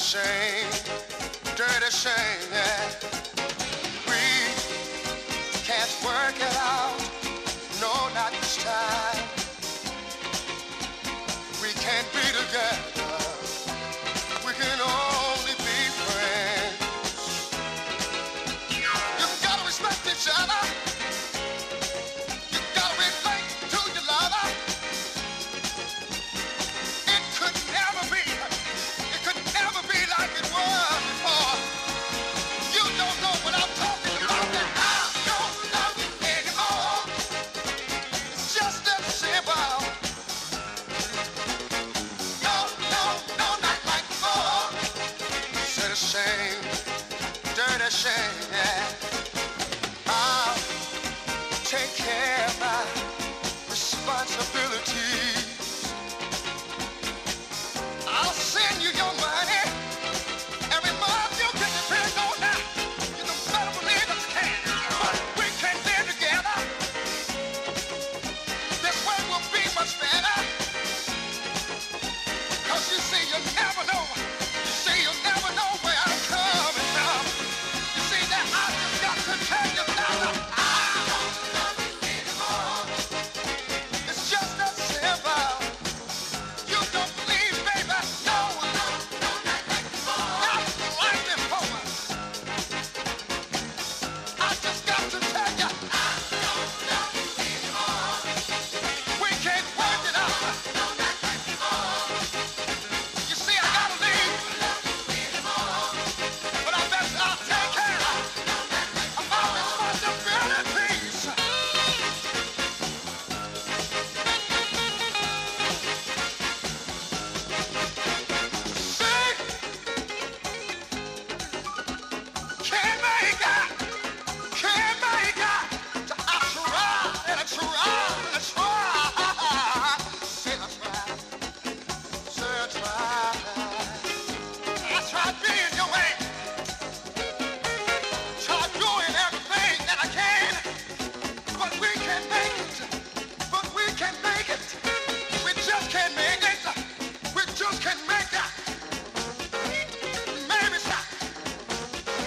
shame, dirty shame, yeah. We can't work it out, no, not this time. We can't be together, we can only be friends. You gotta respect each other, you gotta relate to your lover. It could never be like it was before. You don't know what I'm talking about. I don't love you anymore. It's just that simple. No, no, no, not like before. Said a shame, dirty shame, yeah. I'll take care of my responsibilities. I'll send you your money. Every month you get the bill go now. You don't better believe it can. But we can live together. This way will be much better. Cause you see, you never know. You see, you never know where I'm coming from. You see that I just got to tell you now. I don't love you anymore. It's just that simple. You don't believe, baby. No, no, no, not like before. Not like before. I just got to tell you, I don't love you anymore. We can't work it out. No, not like before. You see, I gotta leave. Love you anymore. But I bet I'll take care of my responsibilities. See? Can't